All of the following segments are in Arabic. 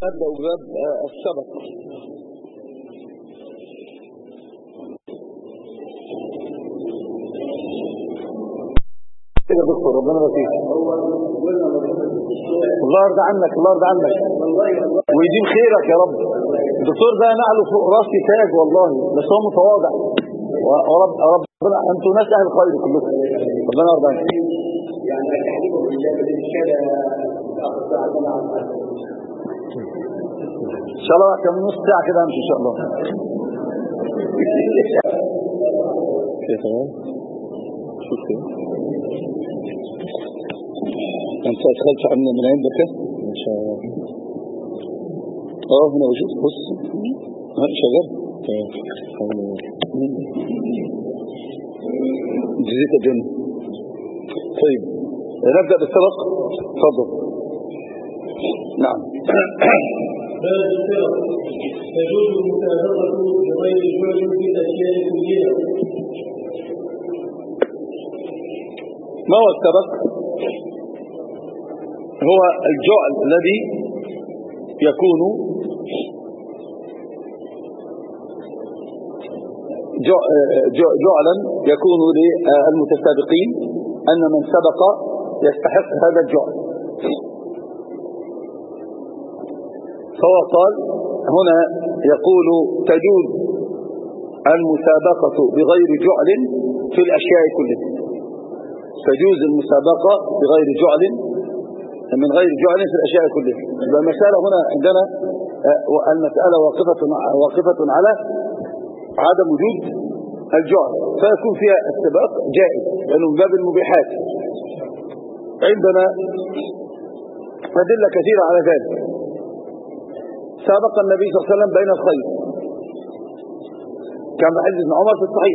نبدأ بباب السبق. يا دكتور ربنا يبارك الله يرضى عنك، الله يرضى عنك ويديم خيرك يا رب. الدكتور ده نعله فوق راسي تاج والله، بس هو متواضع. ربنا انتم ناس اهل خير كلكم، ربنا يرضى عنك. يعني تعليمه بالله بالاشكال ان شاء الله كم نص ساعه كده امشي ان شاء الله. تمام شوف انت ادخلت عنا من عندك ان شاء الله. هنا وشوف بص شغال جزيت الجنة. طيب نبدأ بالسبق، تفضل. نعم. باب السبق تجوز المسابقة بغير جعل في الأشياء كلها. ما هو السبق؟ هو الجعل الذي يكون جعلا يكون للمتسابقين أن من سبق يستحق هذا الجعل. فهو قال هنا يقول تجوز المسابقة بغير جعل في الأشياء كلها. تجوز المسابقة بغير جعل من غير جعل في الأشياء كلها. المسألة هنا عندنا المسألة واقفة على عدم وجود الجعل، فيكون فيها السباق جائز لأنه من باب المبيحات. عندنا أدلة كثيرة على ذلك. سابق النبي صلى الله عليه وسلم بين الخير كما حديث ابن عمر في الصحيح.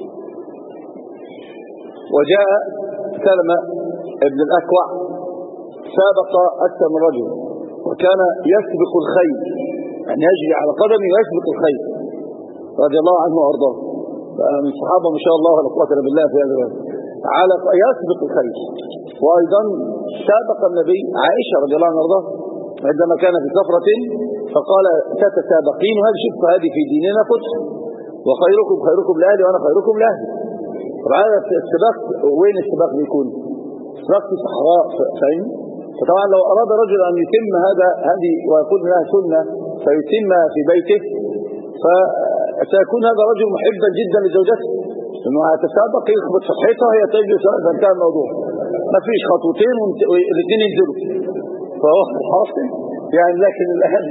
وجاء سلمة ابن الأكوع سابق أكثر من رجل وكان يسبق الخيل، يعني يجري على قدمه ويسبق الخيل رضي الله عنه وأرضاه. من الصحابة ما شاء الله ولا قوة إلا بالله في هذا الوقت على يسبق الخيل. وأيضا سابق النبي عائشة رضي الله عنها وأرضاه عندما كان في سفرة فقال تتسابقين، وهل شفت هذه في ديننا فتح، وخيركم خيركم لأهلي وأنا خيركم لأهلي. طبعا السباق وين السباق بيكون؟ السباق في صحراء فاهم؟ فطبعا لو أراد رجل أن يتم هذه ويكون لها سنة فيتم في بيته فسيكون هذا رجل محبا جدا لزوجته، لأنه هيتسابق يخبط في الحيطة هي تجلس فانتهى الموضوع، ما فيش خطوتين والاثنين ينزلوا. فهو حاصل يعني. لكن الآن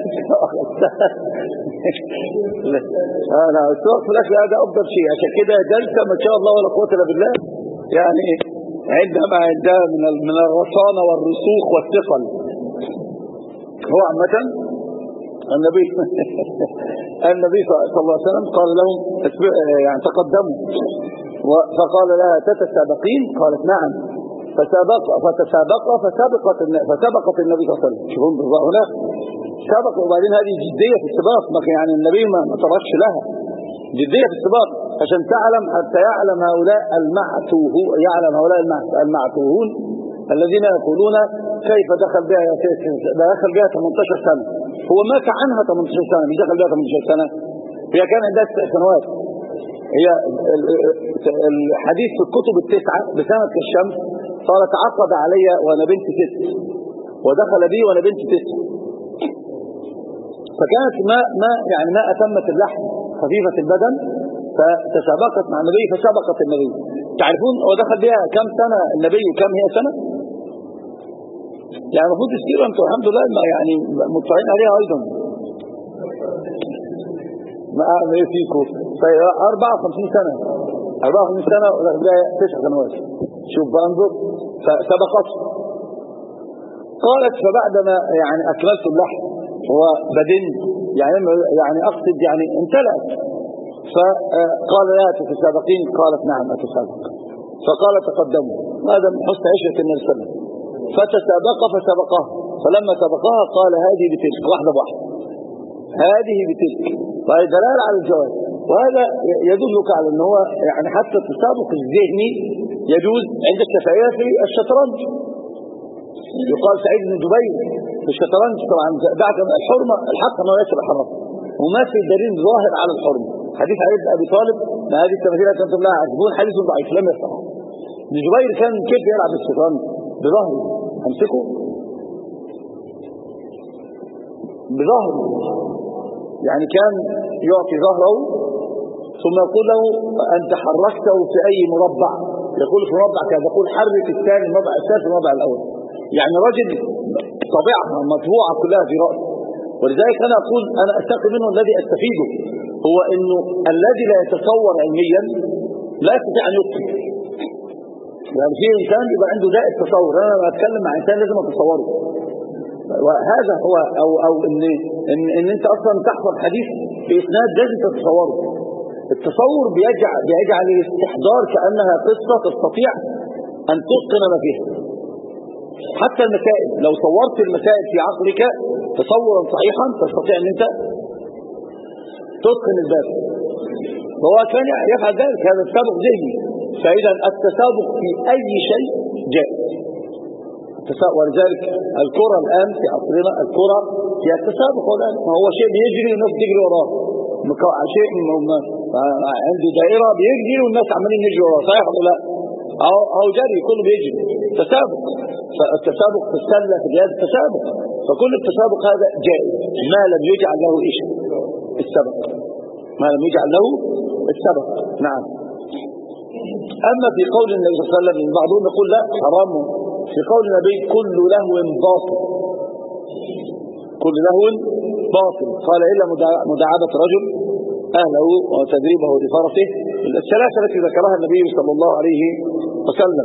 أنا السباق في الأكل هذا أفضل شيء، عشان كده جلسة ما شاء الله ولا قوة إلا بالله يعني عندها من الرصانة والرسوخ والثقل. هو عامة النبي صلى الله عليه وسلم قال لهم يعني تقدموا، فقال لها تتسابقين؟ قالت نعم. فسبقت النبي صلى الله عليه وسلم. شوفون هنا سبق. وبعدين هذه جدية في السباق، يعني النبي ما تركش لها جدية في السباق عشان تعلم، حتى يعلم هؤلاء المعتوهون الذين يقولون كيف دخل بها 18 سنة. هو مات عنها 18 سنة، مش دخل بها 18 سنة، هي كان عندها 9 سنوات. هي الحديث في الكتب التسعة بسنة كالشمس قالت عقد علي وانا بنت 6 ودخل بي وانا بنت 9. فكانت ما أتمت اللحم خفيفة البدن، فتسابقت مع النبي فسبقت النبي. تعرفون هو دخل بها كم سنة النبي وكم هي سنة؟ يعني المفروض تسيروا انتوا الحمد لله يعني مطلعين عليها ايضا. ما اعمل فيكم 54 سنة 54 سنة ودخل بها 9 سنوات. شوف بانظر فسبقت. قالت فبعدما يعني اكلت اللحم وبدنت يعني اقصد يعني امتلأت، فقال لا تتسابقين؟ قالت نعم أتسابق. فقال تقدموا. هذا من حسن عشرة النبي صلى الله عليه وسلم. فتسابق فسبقها، فلما سبقها قال هذه بتلك، واحدة بواحدة، هذه بتلك. فهي دلالة على الجواز. وهذا يدلك على أنه هو يعني حتى التسابق الذهني يجوز عند الشافعية في الشطرنج. يقال سعيد بن جبير في الشطرنج طبعا دعك الحرمة الحق ما ليس بحرام، وما في دليل ظاهر على الحرمة. حديث علي بن أبي طالب ما هذه التماثيل أنتم لها عزبون حديث ضعيف لم يصح. ابن جبير كان كيف يلعب الشطرنج؟ بظهره، أمسكه بظهره، يعني كان يعطي ظهره ثم يقول له أنت حركته في أي مربع، يقول في مربع كذا، يقول حرك الثاني المربع الثالث المربع الأول. يعني رجل طبيعة مطبوعة كلها في رأسه. ولذلك أنا أقول أنا أستقي منه الذي أستفيده هو أنه الذي لا يتصور علميا لا يستطيع أن يتقن. يعني في إنسان يبقى عنده ذات التصور، أنا لما أتكلم مع إنسان لازم أتصوره، وهذا هو أو إن أنت أصلا تحفظ حديث بإسناد لازم تتصوره. التصور بيجعل الاستحضار كأنها قصة تستطيع أن تتقن ما فيها. حتى المسائل لو صورت المسائل في عقلك تصورا صحيحا تستطيع أن أنت تتقن الباب. فهو كان يفعل ذلك، هذا التسابق ذهني. فإذا التسابق في أي شيء جائز. ولذلك الكرة الآن في عصرنا الكرة فيها التسابق الآن، ما هو شيء بيجري والناس تجري وراه، شيء عنده دائرة بيجري والناس عمالين يجري وراه، صحيح ولا لا؟ أو جري كله بيجري، تسابق. فالتسابق في السلة في الجهاد تسابق، فكل التسابق هذا جائز ما لم يجعل له إيش السبق، ما لم يجعل له السبق. نعم. أما في قول النبي صلى الله عليه وسلم بعضهم يقول لا حرام، في قول النبي كل لهو باطل، كل لهو باطل، قال إلا مداعبة رجل أهله وتدريبه لفرسه، الثلاثة التي ذكرها النبي صلى الله عليه وسلم: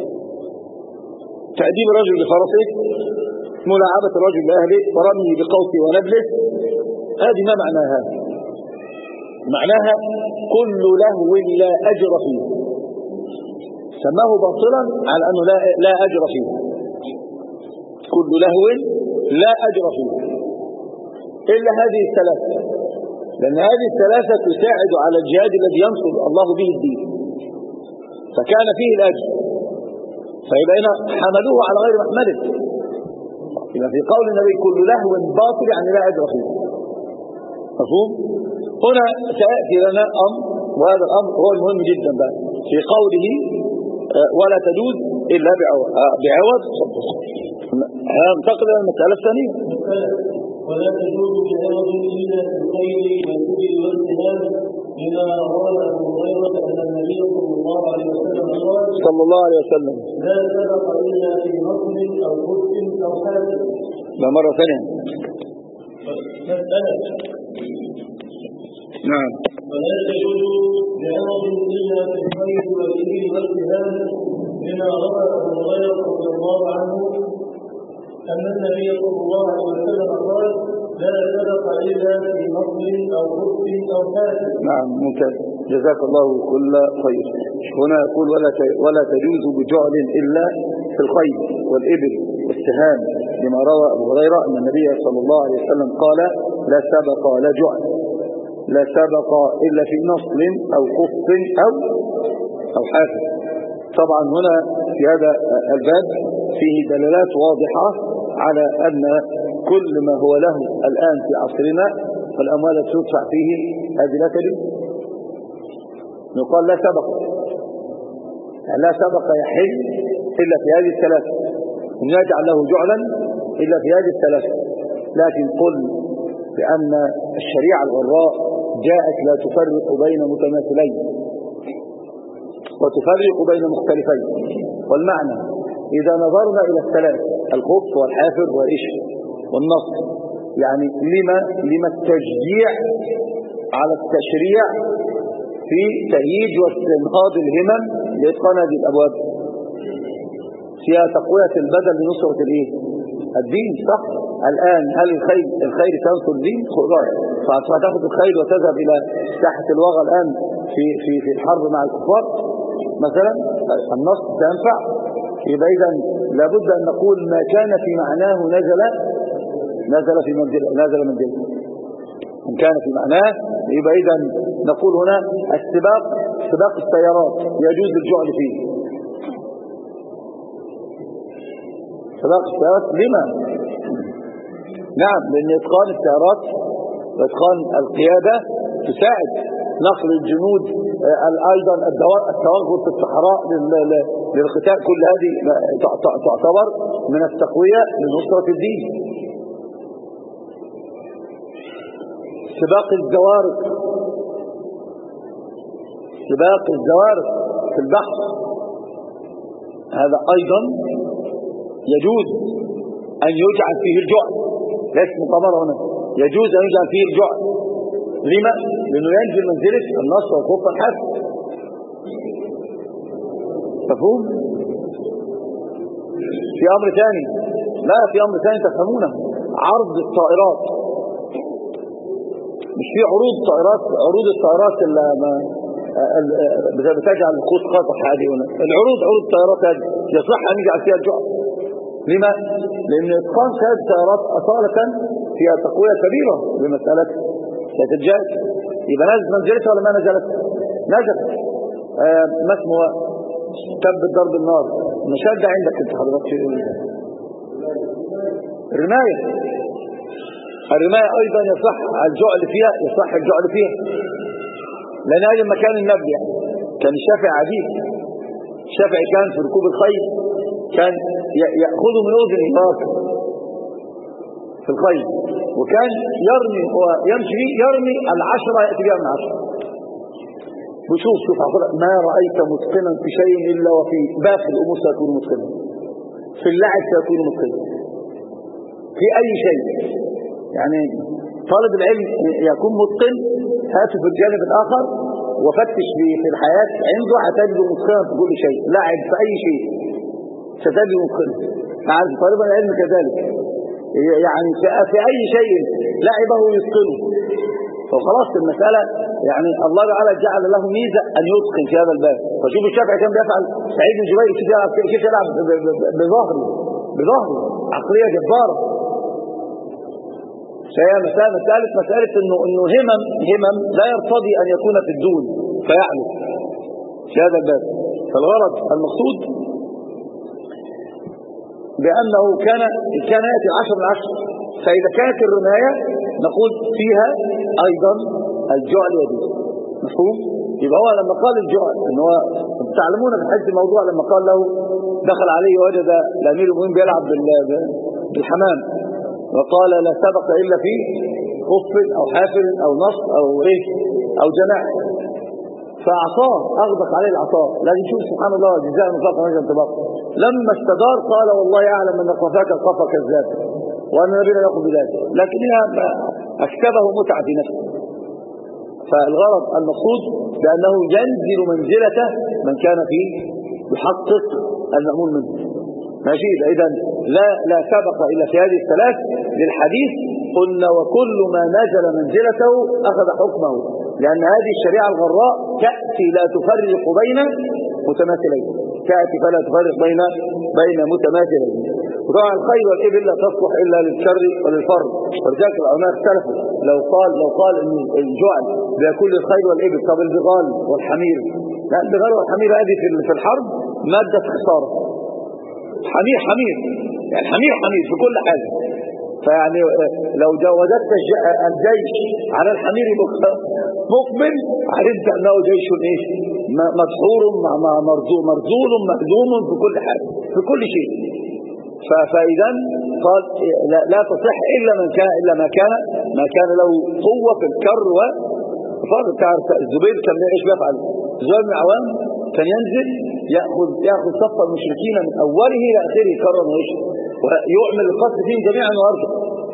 تأديب الرجل لفرسه، ملاعبة الرجل لأهله، ورميه بقوسه ونبله. هذه ما معناها؟ معناها كل لهو لا أجر فيه، سماه باطلا على أنه لا أجر فيه. كل لهو لا أجر فيه إلا هذه الثلاثة، لأن هذه الثلاثة تساعد على الجهاد الذي ينصر الله به الدين، فكان فيه الأجر، فيبقى هنا حملوه على غير محمله. إذا في قول النبي كل لهو باطل يعني لا أجر فيه، مفهوم؟ هنا سيأتي لنا أمر، وهذا الأمر هو المهم جدا بقى في قوله ولا تجوز إلا بعوض. ننتقل إلى المسألة الثانية. ولا تجوز بعوض إلا في الخير والجود والسهام، لما روى أبو هريرة أن النبي صلى الله عليه وسلم لا سبق إلا في نصر أو خف أو حاسب. ده مرة ثانية. مسألة. نعم. ولا تجوز بعوض إلا في الخير والجود والسهام، لما روى أبو هريرة رضي الله عنه أن النبي صلى الله عليه وسلم قال لا سبق إلا في نصر أو خف أو حاسب. نعم ممتاز، جزاك الله كل خير. هنا يقول ولا تجوز بجعل إلا في الخيل والإبل والسهام، لما روى أبو هريرة أن النبي صلى الله عليه وسلم قال لا سبق لا جعل، لا سبق إلا في نصر أو خف أو حاسب. طبعا هنا في هذا الباب فيه دلالات واضحة على أن كل ما هو له الآن في عصرنا فالأموال تدفع فيه هذه لا تجوز. يقال لا سبق، لا سبق يحل إلا في هذه الثلاثة، إن يجعل له جعلا إلا في هذه الثلاثة. لكن قل بأن الشريعة الغراء جاءت لا تفرق بين متماثلين وتفرق بين مختلفين. والمعنى إذا نظرنا إلى الثلاث الخف والحافر والنصر، يعني لما التشجيع على التشريع في تهييج واستنهاض الهمم لإتقان هذه الأبواب؟ فيها تقوية البدن لنصرة الدين، صح؟ الآن هل الخير تنصر الدين؟ فتأخذ الخير وتذهب إلى ساحة الوغى الآن في الحرب مع الكفار مثلا؟ النصر تنفع؟ يبقى إذن لابد أن نقول ما كان في معناه نزل في منزله، نزل منزله. إن كان في معناه يبقى إذن نقول هنا سباق السيارات يجوز الجعل فيه. سباق السيارات لما؟ نعم، لأن إتقان السيارات وإتقان القيادة تساعد نقل الجنود، أيضا التوغل في الصحراء للقتال، كل هذه تعتبر من التقوية لنصرة الدين. سباق الزوارق، سباق الزوارق في البحر، هذا أيضا يجوز أن يجعل فيه الجعل، ليس مقامرة هنا، يجوز أن يجعل فيه الجعل. لما؟ لأنه ينزل منزلة النصر وخوف الحرب. مفهوم؟ في أمر ثاني، لا، في أمر ثاني تفهمونه، عرض الطائرات. مش في عروض طائرات، عروض الطائرات اللي بتجعل القوس قاطع هذه هنا، العروض، عروض الطائرات هذه يصح أن يجعل فيها الجعل. لما؟ لأن إتقان هذه الطائرات أصالة فيها تقوية كبيرة بمسألة تتجاهل، يبقى نزلت منزلتها ولا ما نزلت؟ نزلت. ما اسمه تب ضرب النار، المشهد ده عندك انت حضرتك. الرماية، الرماية أيضا يصح الجعل فيها، يصح الجعل فيها، لأن هذا المكان النبي يعني. كان الشافعي عجيب، الشافعي كان في ركوب الخيل كان يأخذه من أذن راكب في الخيل، وكان يرمي ويمشي يرمي 10 يأتي بها من 10. وشوف ما رأيت متقنا في شيء إلا وفي باقي الأمور سيكون متقنا، في اللعب سيكون متقنا، في أي شيء. يعني طالب العلم يكون متقن، هاته في الجانب الآخر وفتش في الحياة عنده هتجده متقنا في كل شيء، لاعب في أي شيء ستجده متقنا. مع طالب العلم كذلك، يعني في أي شيء لعبه يتقنه، فخلاص المسألة يعني الله تعالى جعل له ميزة أن يتقن في هذا الباب. فشوف الشافعي كان بيفعل، سعيد بن جبير كيف يلعب بظهره عقلية جبارة. فهي مسألة إنه همم لا يرتضي أن يكون في الدون فيعلو في هذا الباب. فالغرض المقصود بأنه كان يأتي 10 من 10. فإذا كانت الرماية نقول فيها أيضا الجعل يجوز. مفهوم؟ يبقى هو لما قال الجعل، إن هو تعلمون في حج الموضوع لما قال له دخل عليه وجد الأمير المؤمنين بيلعب بالحمام، وقال لا سبق إلا في خف أو حافر أو نص أو جناح، فأعطاه، أغدق عليه العطاء. لكن شوف سبحان الله، جزاء نفاق وجه انطباق. لما استدار قال والله أعلم أن قفاك القفا كذاب وأن نبينا يقول بذلك، لكنها أكتبه متعة في نفسه. فالغرض المقصود بأنه ينزل منزلته من كان فيه يحقق المأمول منه. ماشي؟ إذن لا سبق إلا في هذه الثلاث للحديث. قلنا وكل ما نزل منزلته أخذ حكمه، لأن هذه الشريعة الغراء تأتي لا تفرق بين متماثلين، تأتي فلا تفرق بين متماثلين. وطبعا الخيل والإبل لا تصلح إلا للشر وللفرد، ولذلك العلماء اختلفوا. لو قال إن الجعل بكل الخيل والإبل، طب البغال والحمير؟ لا، البغال والحمير هذه في الحرب مادة خسارة. حمير يعني حمير في كل حاجة. فيعني لو وجدت الجيش على الحمير مقبل، عرفت أنه جيش مسحور مرزول مهزوم في كل حاجة في كل شيء. فإذا قال لا تصح إلا ما كان له قوة في الكر وفرق. تعرف الزبير كان ايش بيفعل؟ الزبير بن العوام كان ينزل ياخذ صف المشركين من اوله الى اخره كرا ويشرب، ويعمل القتل فيهم جميعا وارجع.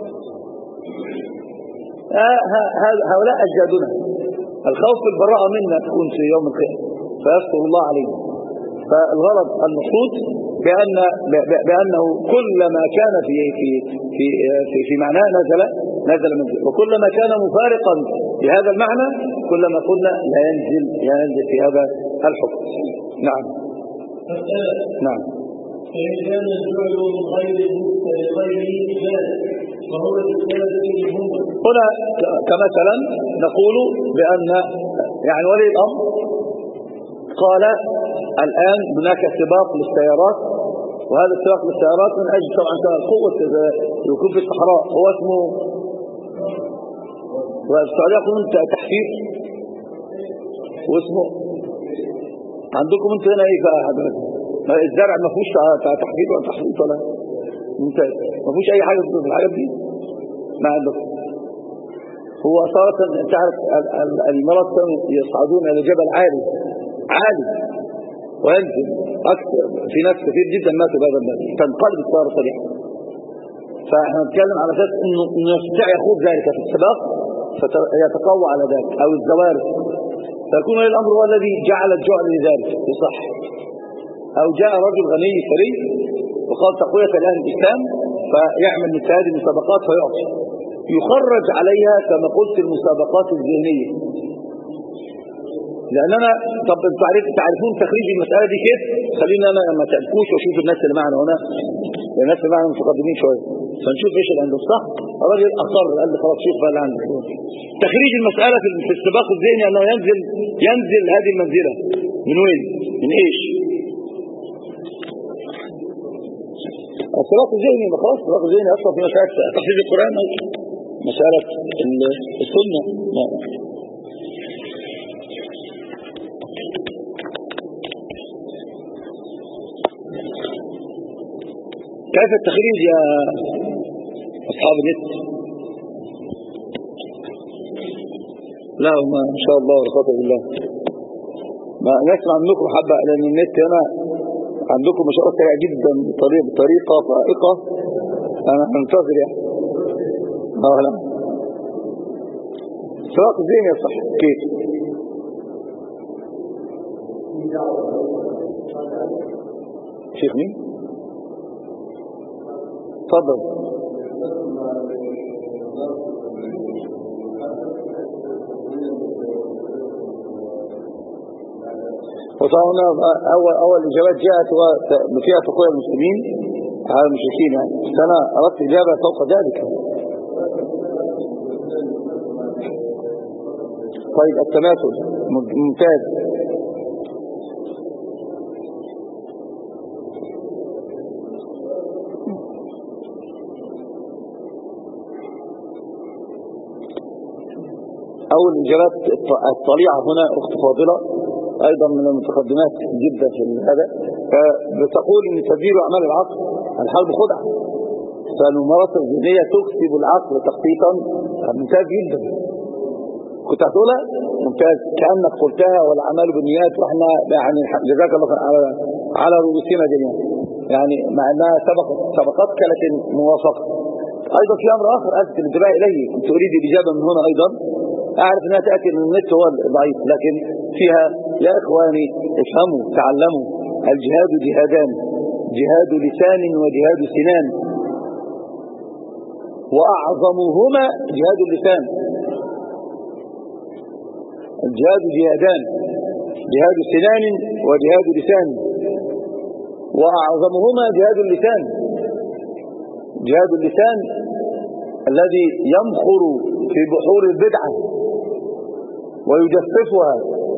هؤلاء اجدادنا، الخوف البراءه منا تكون في يوم القيامه، فيستر الله علينا. فالغرض المقصود بأنه كلما كان في معناه نزل منزل، وكلما كان مفارقا بهذا المعنى كلما قلنا لا ينزل في هذا الحكم. نعم. نعم. فإن كان الجعل من غير جاز وهو الإجازة منهم. هنا كمثلا نقول بأن يعني ولي الأمر قال الآن هناك سباق للسيارات، وهذا السباق للسيارات من أجل طبعا قوة يكون في الصحراء هو اسمه، وفي السعودية يقولون تحفير، واسمه عندكم انتوا هنا ايه بقى حضرتك؟ الزرع ما فيهوش تحفير ولا تحفير ولا ممتاز، ما فيهوش اي حاجه في الحاجات دي ما عندكم. هو صارت تعرف المرض يصعدون الى جبل عالي وينزل اكثر، في ناس كثير جدا ماتوا بهذا الناس، تنقلب السياره سريعا. فاحنا نتكلم على اساس انه يستطيع يخوض ذلك في السباق فيتقوى على ذلك، او الزوارق، فيكون الامر هو الذي جعل الجعل لذلك يصح. او جاء رجل غني ثري وقال تقويه الاهل الاسلام فيعمل مثل هذه المسابقات فيعطي، يخرج عليها كما قلت المسابقات الذهنيه. لاننا طب تعرفون تخريج المساله دي كيف؟ خلينا انا ما تألفوش واشوف الناس اللي معنا هنا، الناس اللي معنا متقدمين شويه فنشوف ايش اللي عندهم. صح الراجل اصر قال لي خلاص شوف بقى اللي عندك. تخريج المساله في السباق الذهني انه ينزل هذه المنزله من وين؟ من ايش؟ السباق الذهني خلاص. السباق الذهني اصلا في مساله تحفيظ القران او مساله السنه. كيف التخريج يا أصحاب النت؟ لا ما شاء الله والخطر بالله ما نسمع منكم حبة، لأن النت هنا عندكم ما شاء الله سريع جدا بطريقة فائقة. أنا منتظر يعني لا سواق الزين يا صح كيف؟ شيخ مين؟ تفضل. وطبعا أول إجابات جاءت فيها تقوية المسلمين على المشركين يعني، بس أنا أردت إجابة فوق ذلك. طيب التماثل ممتاز. أول إجابات الطليعة هنا أخت فاضلة أيضا من المتقدمات جدا في هذا، بتقول أن تدبير أعمال العقل الحرب خدعة، فالممارسة الذهنية تكسب العقل تخطيطا. ممتاز جدا كنت هتقولها ممتاز كأنك قلتها، والأعمال بالنيات، واحنا يعني جزاك الله على رؤوسنا جميعا يعني، مع أنها سبقتك لكن موافقة. أيضا في أمر آخر ألفت الانتباه إليه، كنت أريد الإجابة من هنا أيضا. أعرف أنها تأتي من النت هو ضعيف، لكن فيها يا إخواني افهموا تعلموا، الجهاد جهادان، جهاد لسان وجهاد سنان، وأعظمهما جهاد اللسان. الجهاد جهادان، جهاد سنان وجهاد لسان، وأعظمهما جهاد اللسان. جهاد اللسان الذي يمخر في بحور البدعة ويجففها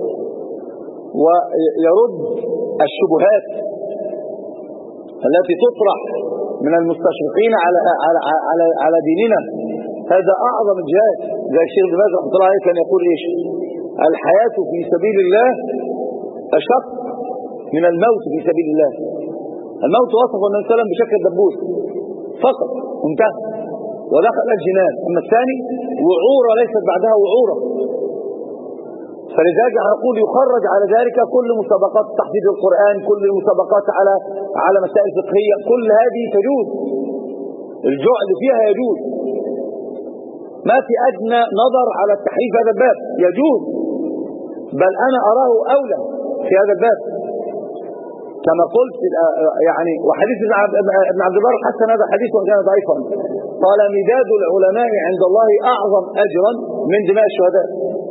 ويرد الشبهات التي تطرح من المستشرقين على ديننا. هذا أعظم الجهاد. زي الشيخ ابن باز رحمه الله عليه كان يقول إيش؟ الحياة في سبيل الله أشق من الموت في سبيل الله. الموت وصفه النبي صلى الله عليه وسلم بشكل دبوس فقط انتهى ودخل الجنان، أما الثاني وعورة ليست بعدها وعورة. فلذلك نقول يخرج على ذلك كل مسابقات تحفيظ القرآن، كل المسابقات على مسائل فقهية، كل هذه تجوز، الجعل فيها يجوز، ما في أدنى نظر على التحريف هذا الباب، يجوز، بل أنا أراه أولى في هذا الباب كما قلت يعني. وحديث ابن عبد البر حسن هذا الحديث وان كان ضعيفا، قال مداد العلماء عند الله أعظم أجرا من دماء الشهداء.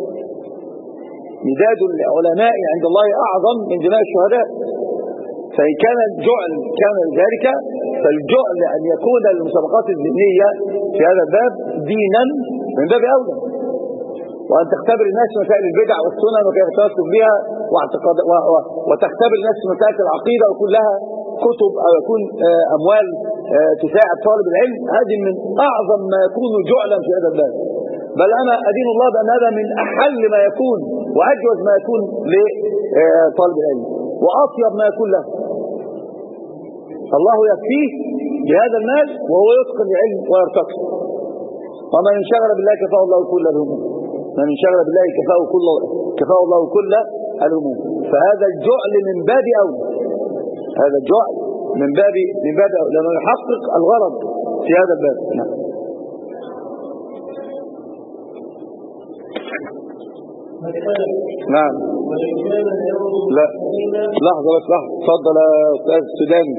مداد العلماء عند الله أعظم من دماء الشهداء. فإن كان الجعل كان ذلك، فالجعل أن يكون المسابقات الذهنية في هذا الباب دينا من باب أولى، وأن تختبر الناس مسائل البدع والسنن وكيف تمسك بها واعتقاد، وتختبر الناس مسائل العقيدة ويكون لها كتب أو يكون أموال تساعد طالب العلم، هذه من أعظم ما يكون جعلا في هذا الباب. بل أنا أدين الله بأن هذا من أحل ما يكون وأجوز ما يكون لطالب العلم وأطيب ما يكون له. الله يكفيه بهذا المال وهو يتقن العلم ويرتقي. ومن انشغل بالله كفاه الله كل الهموم، من انشغل بالله كفاه الله كل الهموم. فهذا الجعل من باب أولى، هذا الجعل من باب أولى لأنه يحقق الغرض في هذا الباب. نعم. لا لحظة بس، تفضل يا أستاذ السوداني.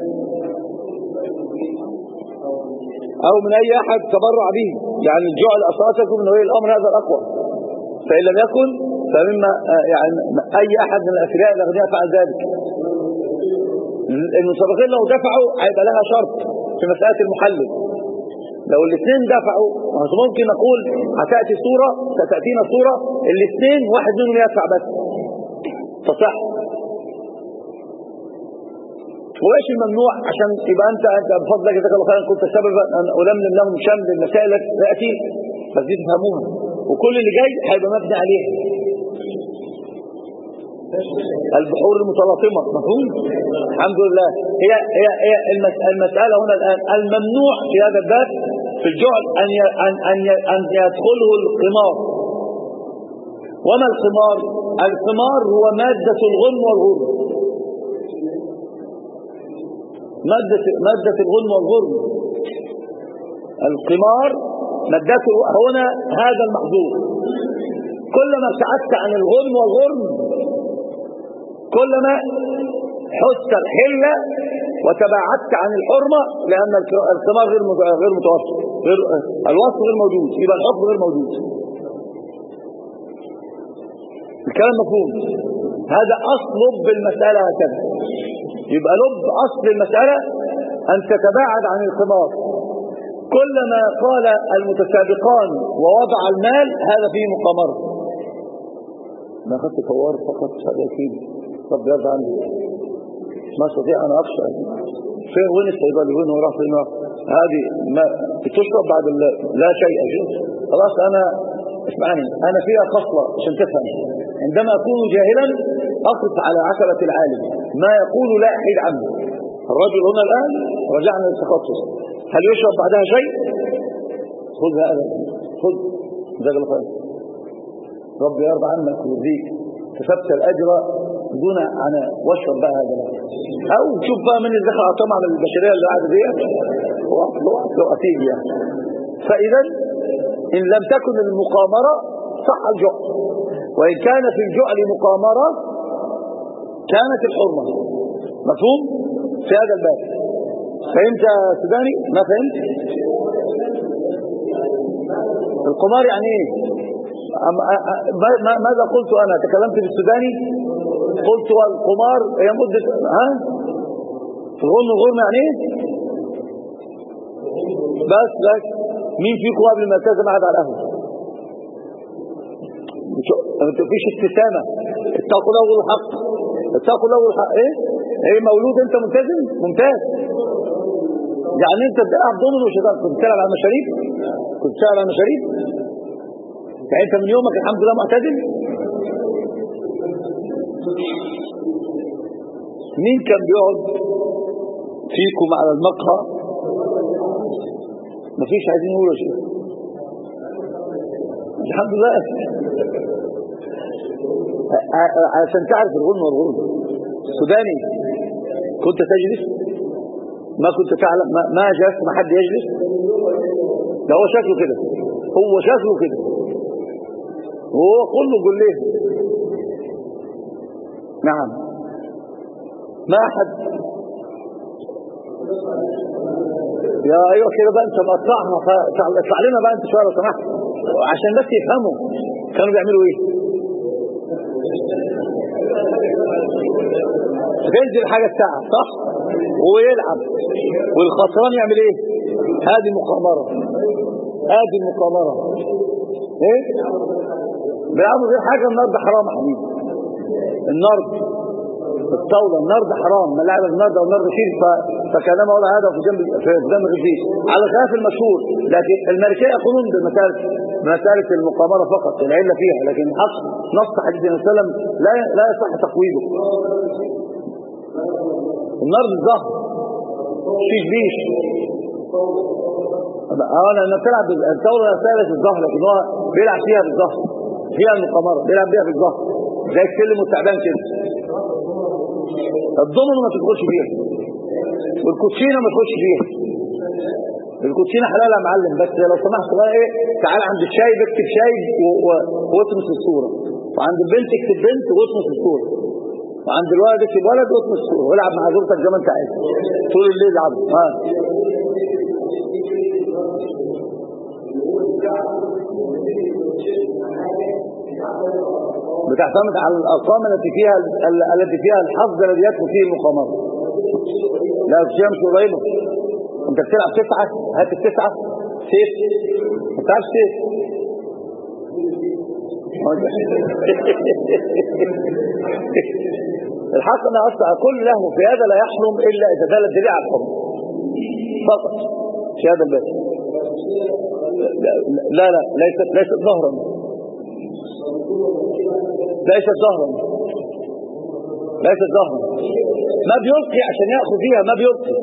أو من أي أحد تبرع به، يعني الجعل أصواتكم من ولي الأمر هذا الأقوى، فإن لم يكن فمما يعني أي أحد من الأثرياء الأغنياء فعل ذلك. المسابقين لو دفعوا هيبقى لها شرط في مسألة المحلل. لو الاثنين دفعوا ممكن نقول ستأتينا صورة الاثنين واحد منهم يدفع بس تصح. وايش الممنوع؟ عشان يبقى انت بفضلك جزاك الله خيرا كنت سببا ان ألملم لهم شمل المسائل التي تاتي، بس دي تفهموها وكل اللي جاي هيبقى مبني عليها. البحور المتلاطمه، مفهوم؟ الحمد لله. هي المساله هنا الان الممنوع في هذا الباب في الجعل ان يدخله القمار. وما القمار؟ القمار هو ماده الغنم والغرم، مادة الغنم والغرم. القمار مادته هنا هذا المحظور. كلما ابتعدت عن الغنم والغرم كلما حست الحلة وتباعدت عن الحرمة، لأن القمار غير متوسط، الوصف غير موجود، يبقى الحكم غير موجود. الكلام مفهوم؟ هذا أصل لب المسألة هكذا. يبقى لب أصل المسألة أن تتباعد عن القمار. كلما قال المتسابقان ووضع المال هذا فيه مقامرة. ما أخذت فوار فقط هذا يكيد، رب يرضى عني، ما استطيع أن أخشى. فين وين الصيدلي وين وراح فين؟ هذه ما تشرب بعد لا شيء أجل. خلاص أنا اسمعني، أنا فيها خصلة عشان تفهم. عندما أكون جاهلا أقف على عشرة العالم، ما يقول لا أحيد عنه. الرجل هنا الآن رجعنا للتخصص، هل يشرب بعدها شيء؟ خذ هذا، خذ جزاك الله خير، رب يرضى عنك ويرضيك، كسبت الأجر دون عناء، واشرب بقى هذا بقى. أو شوف بقى من اللي دخل طمع من البشرية اللي قاعدة دي لو أتيجي يعني. فإذا إن لم تكن المقامرة صح الجعل، وإن كان في الجعل مقامرة كانت الحرمة. مفهوم؟ في هذا الباب. فهمت يا سوداني؟ ما فهمت؟ القمار يعني ايه؟ ماذا قلت أنا؟ تكلمت بالسوداني؟ قلت والقمار هي مدة الغرم يعني ايه؟ بس مين فيكم قبل ما التزم قاعد على القهوة؟ ما فيش ابتسامة. اتقوا له الحق، اتقوا له الحق. ايه مولود انت ملتزم؟ ممتاز. يعني انت قاعد ضمن وشغال. كنت بتلعب على المشاريب؟ كنت بتلعب على المشاريب؟ يعني انت من يومك الحمد لله معتدل. مين كان بيقعد فيكم على المقهى؟ مفيش، عايزين نقول شيء. الحمد لله. عشان تعرف الغنم والغرم. السوداني كنت تجلس؟ ما كنت تعلم؟ ما جلست ما حد يجلس؟ ده هو شكله كده، هو شكله كده، وهو كله قول ليه. نعم. ما أحد يا أيوة كده بقى. أنت مقطعنا، فاطلع لنا بقى أنت شوية لو سمحت عشان بس يفهموا كانوا بيعملوا إيه. تنزل حاجة الساعة صح ويلعب، والخسران يعمل إيه؟ هذه مقامرة، هذه المقامرة. إيه؟ بيلعبوا غير حاجة. النهارده حرام يا حبيبي، النهارده الطاولة النهارده حرام. ما لعب النهارده والنهارده شيء فكانما وضع هذا في جنب الرجلين على خلاف المشهور. لكن المالكيه يقولون بمساله المقامره فقط العله فيها، لكن الحق نص حديث النبي صلى الله عليه وسلم لا يصح تقويده. النار بالظهر بيش انا لما بتلعب الثوره ثالث الظهر، لكن هو بيلعب فيها بالظهر، فيها المقامره بيلعب بيها بالظهر زي السلم والتعبان كده. الضمن ما تدخلش فيها، والكوتشينه ما تدخلش فيها. الكوتشينه حلال يا معلم، بس لو سمحت بقى ايه، تعال عند الشايب اكتب شايب واطمس الصوره، وعند البنت اكتب بنت واطمس الصوره، وعند الولد اكتب ولد واطمس الصوره، والعب مع زوجتك زي ما انت عايز طول الليل العب. بتعتمد على الارقام التي فيها الحظ الذي يدخل فيه المقامره. لا الشيء مش قريبه. انت بتلعب 9 هات ال9 سيف، ما تعرفش سيف. الحق ان اصلا كل له في هذا لا يحرم الا اذا دل الدليل على الحرم فقط في هذا الباب. لا ليست ظهرا، ليست ظهرا ما بيلقي عشان ياخذ فيها، ما بيلقي.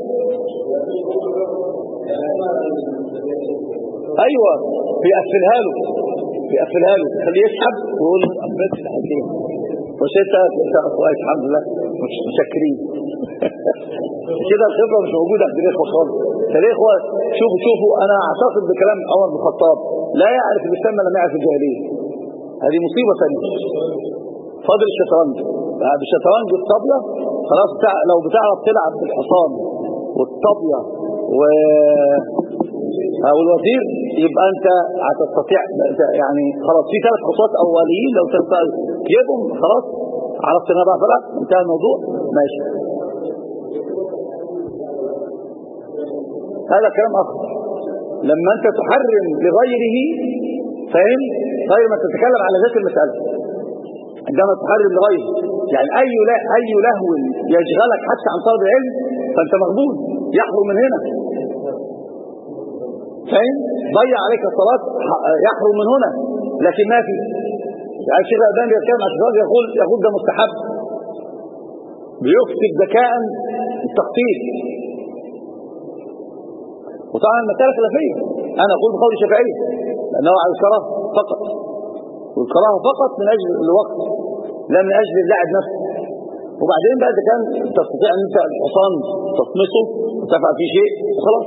ايوه بيقفلها له خليه يسحب ويقول له قفلت الحكايه مش انت كويس الحمد لله مش مشكرين. كده الخبره مش موجوده عند الاخوه خالص. الاخوه شوفوا انا اعتقد بكلام عمر بن الخطاب لا يعرف الاسلام لم يعرف الجاهليه. هذه مصيبه ثانيه. فاضل الشطرنج، بعد الشطرنج والطابيه خلاص لو بتعرف تلعب بالحصان والطابيه والوزير يبقى انت هتستطيع يعني خلاص في 3 خطوات اوليين لو تجيبهم خلاص عرفت انها بقى خلاص انتهى الموضوع ماشي. هذا كلام اخر. لما انت تحرم لغيره فاهم غير ما تتكلم على ذات المساله. عندما تحرم لغيره يعني اي لهو يشغلك حتى عن طلب العلم فانت مغبون يحرم من هنا. فاهم؟ ضيع عليك الصلاه يحرم من هنا، لكن ما في يعني الشيخ الألباني بيتكلم عن الشباب يقول ده مستحب، بيكتب ذكاء التخطيط. وطبعا المسألة خلافية، أنا أقول بقول الشافعية لأنه على الكراهة فقط، والكراهة فقط من أجل الوقت لا من أجل اللعب نفسه. وبعدين بقى إذا كان تستطيع أن أنت الحصان تطمسه وتفعل فيه شيء وخلاص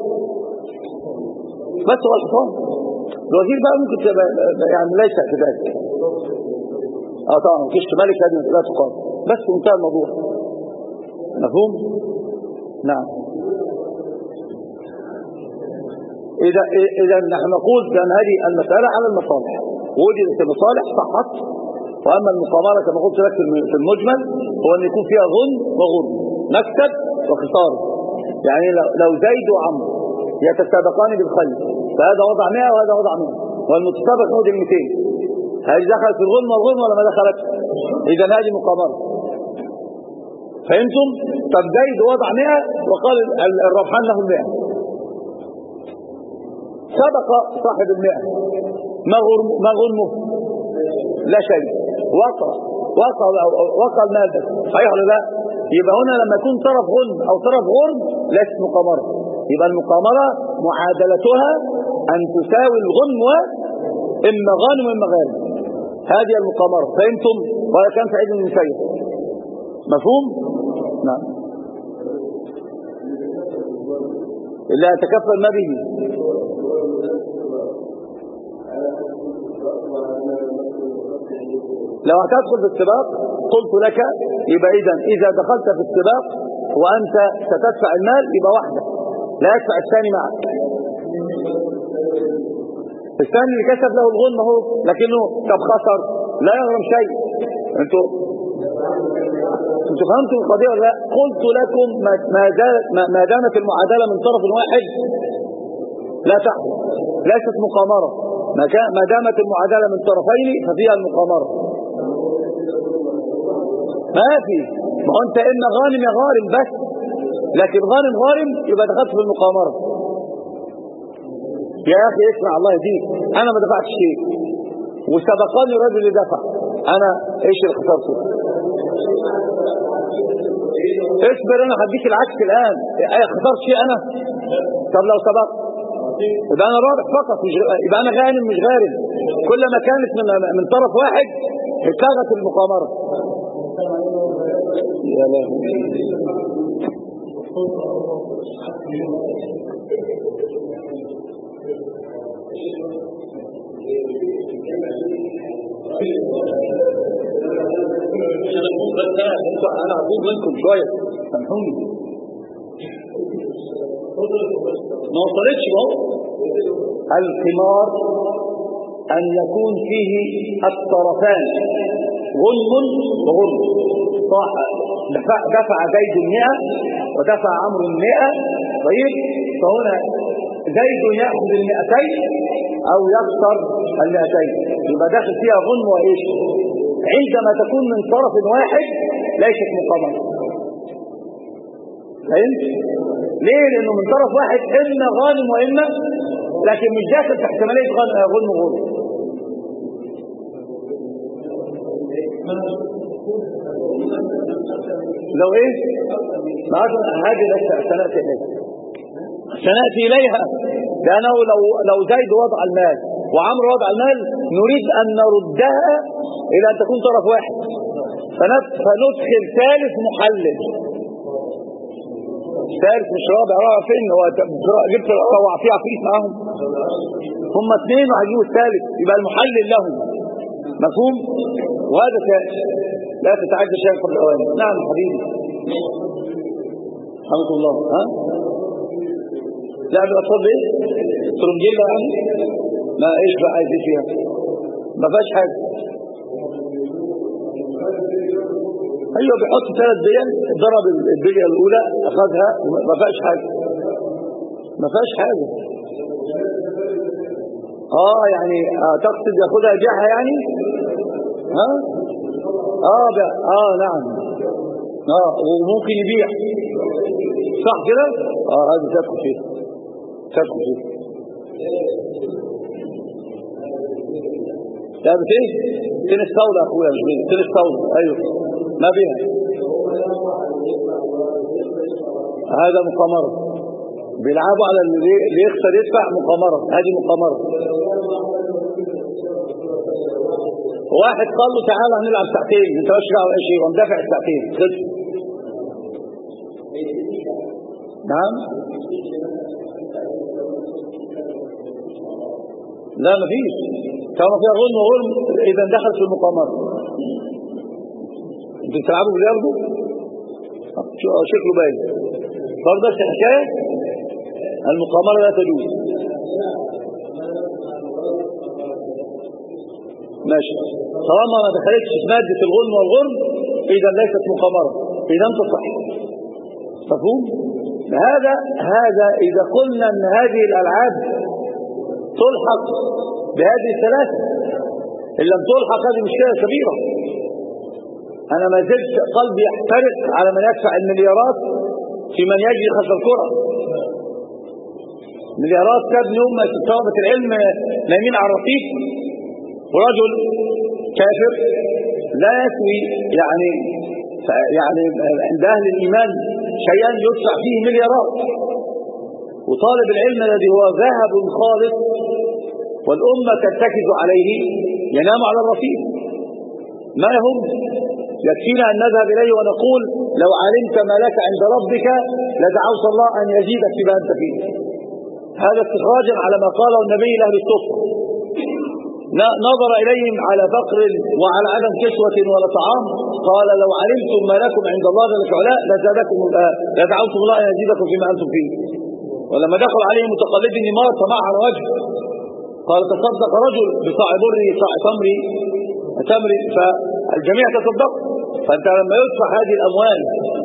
بس هو الحصان. الوزير بقى ممكن يعني ليس كذلك. طبعا كشف ملك هذه لا تقال بس انتهى الموضوع. مفهوم؟ نعم. إذا نحن نقول بأن هذه المسألة على المصالح، وجدت المصالح صحت. وأما المقامرة كما قلت لك في المجمل هو أن يكون فيها غن وغرم، مكسب وخسارة. يعني لو زيد وعمرو يتسابقان بالخير فهذا وضع 100 وهذا وضع 100 والمتسابق ياخذ 200. هذه دخلت في الغنم والغنم ولا ما دخلت؟ إذا هذه مقامرة. فهمتم؟ طب زيد وضع 100 وقال الربحان له 100، سبق صاحب 100 ما غنمه؟ لا شيء. وقع المال صحيح ولا لا؟ يبقى هنا لما يكون طرف غنم أو طرف غرم ليست مقامرة. يبقى المقامرة معادلتها أن تساوي الغنم إما غانم وإما غانم. هذه المقامرة. فهمتم؟ وهذا كان سعيد بن المسيب. مفهوم؟ نعم. إلا يتكفل ما به. لو هتدخل في السباق قلت لك يبقى إذا دخلت في السباق وأنت ستدفع المال يبقى واحدة لا يدفع الثاني معك. الثاني اللي كسب له الغنم اهو لكنه طب خسر لا يغرم شيء. انتوا فهمتوا القضيه ولا لا؟ قلت لكم ما دامت المعادله من طرف واحد لا تحصل، ليست مقامره. ما دامت المعادله من طرفين ففيها المقامره. ما في، ما هو انت اما غانم يا غارم بس. لكن غارم يبقى دخلت في المقامرة. يا أخي اسمع الله يهديك، أنا ما دفعتش شيء وسبقاني الرجل اللي دفع، أنا إيش اللي خسرته؟ اصبر، أنا هديك العكس الآن. خسرت شيء أنا؟ طب لو سبقت يبقى أنا رابح فقط، يبقى أنا غانم مش غارم. كل ما كانت من طرف واحد اتلغت المقامرة. يا لا أنا أطلب منكم شوية سامحوني، ما وصلتش. القمار أن يكون فيه الطرفان غنم وغنم. دفع زيد 100 ودفع عمرو 100، طيب فهنا زيد يأخذ 200 أو يخسر 200، يبقى داخل فيها غنم وإيش. عندما تكون من طرف واحد ليست مقامرة. فهمت؟ ليه؟ لأنه من طرف واحد إما غانم وإما، لكن مش داخل في احتمالية غنم وغنم. لو إيه؟ هذه سنأتي إليها، لأنه لو زيد وضع المال وعمرو وضع المال نريد أن نردها إلى أن تكون طرف واحد، فندخل ثالث محلل. ثالث مش رابع فين؟ هو جبت روع فيها عفريت معاهم، هم اثنين وهيجيبوا الثالث، يبقى المحلل لهم. مفهوم؟ وهذا ثالث لا تتعدى شيئا قبل الأوان. نعم حبيبي حمد الله. ها؟ لعب الأطفال ايه؟ ترنجيلا يعني؟ ما ايش بقى عايز فيها؟ ما فيهاش حاجة. ايوه بيحط 3 بيان، ضرب البليه الاولى اخذها، ما فيهاش حاجة. ما فيهاش حاجة. يعني تقصد ياخدها يبيعها يعني؟ ها؟ نعم. وممكن يبيع، صح كده؟ هذه تدخل فيه. لعبة ايه؟ تنس طاولة يا اخويا، مش تنس طاولة. ايوه ما بيها. هذا مقامرة، بيلعبوا على اللي يخسر يدفع. مقامرة، هذه مقامرة. واحد قال له تعالى هنلعب ساعتين، انت مش دعوه اي شيء، ومدافع الساعتين خلص. نعم. لا مفيش، كما فيها غنم وغنم اذا دخل في المقامرة. انتوا بتلعبوا بلياردو؟ شكله باين. فرض بس حكايه المقامرة لا تجوز. ماشي، طالما ما دخلتش في مادة الغنم والغرم اذا ليست مقامرة، اذا تصح. مفهوم؟ هذا اذا قلنا ان هذه الالعاب تلحق بهذه الثلاثة، ان لم تلحق هذه مشكلة كبيرة. انا ما زلت قلبي يحترق على من يدفع المليارات في من يجري خلف الكرة. مليارات تبني أمة طلبة العلم نايمين على الرصيف، ورجل كافر لا يسوي يعني عند أهل الإيمان شيئا يدفع فيه مليارات، وطالب العلم الذي هو ذهب خالص والأمة ترتكز عليه ينام على الرصيف. ما هم؟ يكفينا أن نذهب إليه ونقول لو علمت ما لك عند ربك لدعوت الله أن يزيدك فيما أنت فيه. هذا استخراجا على ما قاله النبي لأهل الصفة، نظر إليهم على فقر وعلى عدم كسوة ولا طعام، قال لو علمتم ما لكم عند الله جل وعلا لدعوتم الله أن يزيدكم فيما أنتم فيه. ولما دخل عليه متقلد النمار طمع على وجهه، قال تصدق رجل بصاع بري صاع تمر، فالجميع تصدق. فأنت لما يدفع هذه الأموال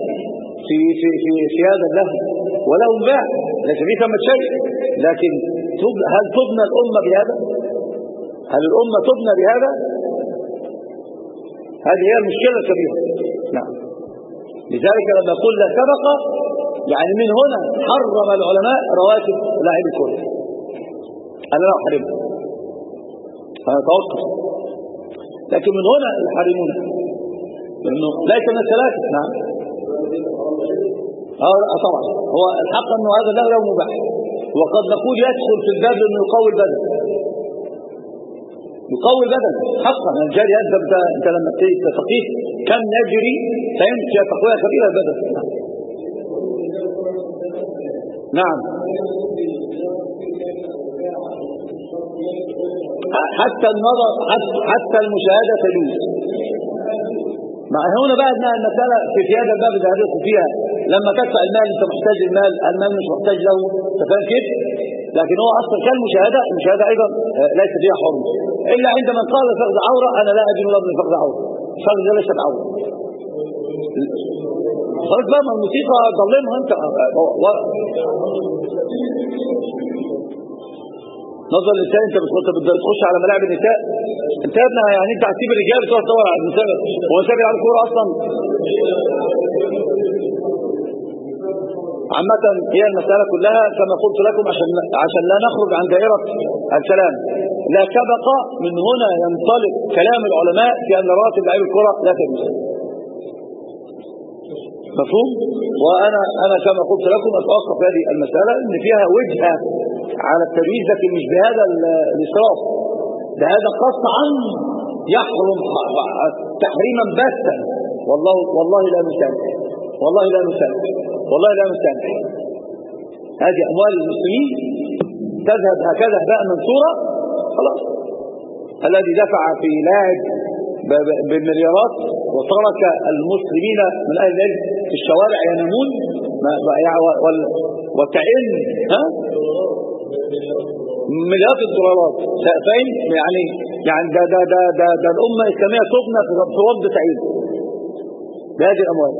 في هذا اللهو ولهم باع ليس فيه ثمة شيء، لكن هل تبنى الأمة بهذا؟ هل الأمة تبنى بهذا؟ هذه هي المشكلة الكبيرة. نعم. لذلك لما قلنا سبق يعني من هنا حرم العلماء رواتب لاعبي الكرة. أنا لا أحرمها، أنا أتوقف، لكن من هنا يحرمونها لأنه ليس من الثلاثة. نعم طبعا هو الحق أنه هذا لا مباح، وقد نقول يدخل في الباب لأنه يقوي البدن، يقوي البدن حقا. الجاري يذهب أنت لما تقيس كم يجري فيمشي تقوية كبيرة البدن. نعم حتى النظر حتى المشاهدة تجوز. مع هنا بقى أن المسألة في هذا الباب اللي هدفوا فيها لما تدفع المال أنت محتاج المال مش محتاج له، تفهم كيف؟ لكن هو أصلا كالمشاهدة، المشاهدة أيضا ليس فيها حرم إلا عندما قال فقد عورة. أنا لا أجد لفظ فقد عورة، فقد ليست عورة. خلاص بقى ما الموسيقى ظلمها أنت نظر النساء. انت بتخش على ملاعب النساء انت يا ابنها، يعني انت هتسيب الرجال تروح تدور على النساء؟ هو النساء بيلعب كوره اصلا؟ عامة هي المسألة كلها كما قلت لكم عشان لا نخرج عن دائرة الكلام. لا سبق من هنا ينطلق كلام العلماء في أن رواتب لاعبي الكرة لا تجوز. مفهوم؟ وأنا كما قلت لكم أتوقف هذه المسألة إن فيها وجهة على التجويز، لكن مش بهذا الإسراف، ده هذا قطعا يحرم تحريما باتا. والله لا نسامح، والله لا نسامح، والله لا نسامح. هذه أموال المسلمين تذهب هكذا هباء منثورا. خلاص الذي دفع في لاعب بالمليارات وترك المسلمين من أهل العلم في الشوارع ينامون وكأن مليارات الدولارات فاهم يعني ده الأمة الإسلامية تبنى في وضع سعيد بهذه الأموال.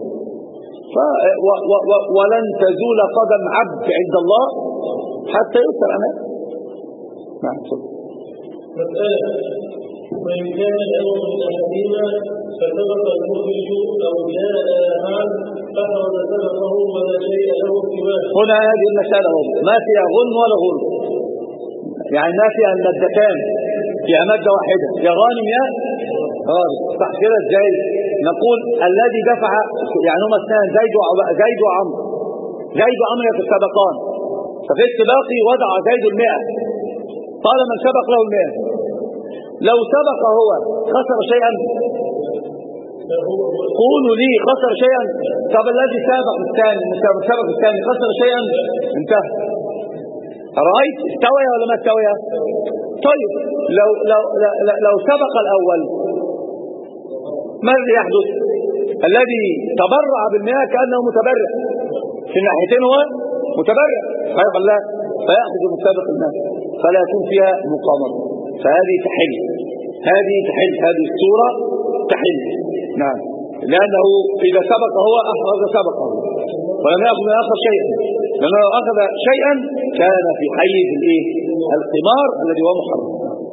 ولن تزول قدم عبد عند الله حتى يؤثر أمامه. نعم. مسألة: وإن كان الأمر من أحدهما فسبق المخرج أو جاء معا فأخرج سبقه ولا شيء له سواه. هنا هذه المسألة ما فيها غن ولا غل، يعني ما فيها المادتان، فيها مادة واحدة، يا غانم يا غارم. صح كده؟ ازاي نقول الذي دفع يعني هما اثنان زيد وعمرو، زيد وعمرو يتسابقان، ففي السباق وضع زيد 100 قال من سبق له 100. لو سبق هو خسر شيئا؟ قولوا لي خسر شيئا. طب الذي سابق الثاني خسر شيئا؟ انتهى. رأيت استوى ولا ما استوى؟ طيب لو سبق الأول ماذا يحدث؟ الذي تبرع بالمياه كأنه متبرع في الناحيتين، هو متبرع فيأخذ من سابق الناس فلا يكون فيها مقامرة. فهذه تحل، هذه الصورة تحل. نعم، لأنه إذا سبق هو أخذ سبقه ولم يأخذ من آخر شيئا، لأنه لو أخذ شيئا كان في حيز القمار الذي هو محرم.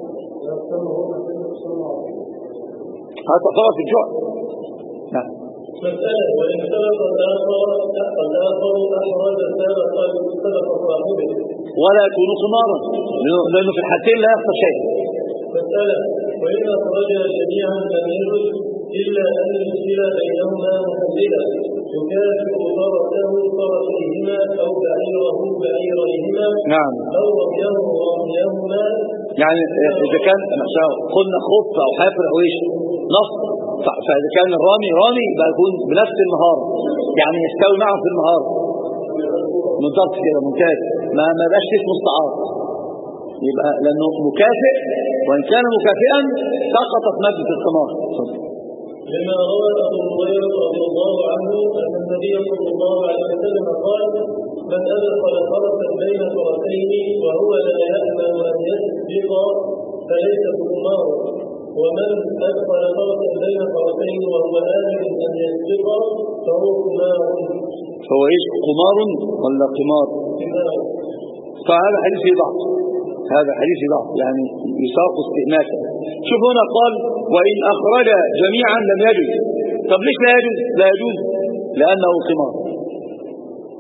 هذا طرف الجوع. نعم. مسألة: وإن سبق الآخر أحرز سبق صاحبه ولا يكون قمارا، لأنه في الحالتين لا يخسر شيئا. مسألة: وإن أخرجها جميعا لم يجوز إلا أن يمثل بينهما محددا يكافئ فرسه فرسيهما أو بعيره بعيريهما. نعم. أو رميهما يعني إذا كان قلنا خط أو حافر أو إيش نص، فإذا كان الرامي يبقى يكون بنفس المهارة، يعني يستوي معه في المهارة. بالضبط كده، ممتاز. ما بقاش اسمه استعارة، يبقى لأنه مكافئ، وإن كان مكافئا سقطت مادة القمار. لما روى أبو هريرة رضي الله عنه أن النبي صلى الله عليه وسلم قال: من أدخل فرسا بين فرسين وهو لا يأمن أن يسبق فليس بقمار، ومن أدخل فرسا بين فرسين وهو آمن أن يسبق فهو قمار. هو إيش قمار ولا قمار؟ فهذا حديث ضعف، هذا حديث ضعف، يعني يساق استئناسا. شوف هنا قال: وإن أخرج جميعا لم يجوز. طب ليش لا يجوز؟ لا يجوز لأنه قمار.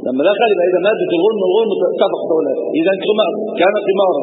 لما دخل يبقى إذا مادة الغنم والغنم سبق ولا إذا كان قمارا.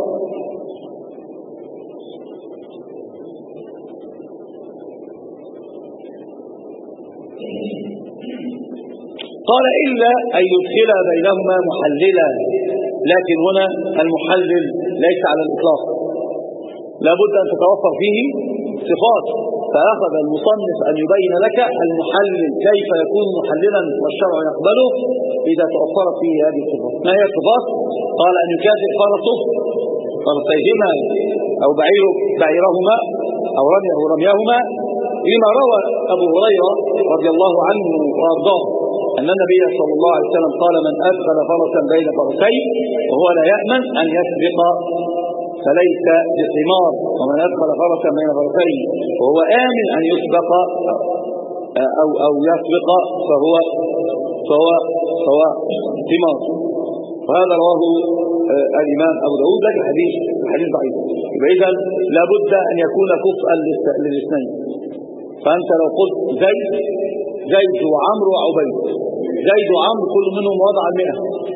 قال إلا أن يدخل بينهما محللا، لكن هنا المحلل ليس على الإطلاق، لابد أن تتوفر فيه صفات، فأخذ المصنف أن يبين لك المحلل كيف يكون محللا والشرع يقبله إذا توفرت فيه هذه الصفات. ما هي الصفات؟ قال أن يكافئ فرسيهما أو بعيرهما أو رميهما، لما روى أبو هريرة رضي الله عنه وأرضاه أن النبي صلى الله عليه وسلم قال: من أدخل فرسا بين فرسين وهو لا يأمن أن يسبق فليس بحمار، ومن أدخل فرسا بين فرسين وهو آمن أن يسبق أو يسبق فهو حمار. وهذا رواه الإمام أبو داود، لكن حديث ضعيف. إذا لابد أن يكون كفءا للاثنين. فأنت لو قلت زيد وعمرو وعبيد، زيد وعمرو كل منهم وضع 100،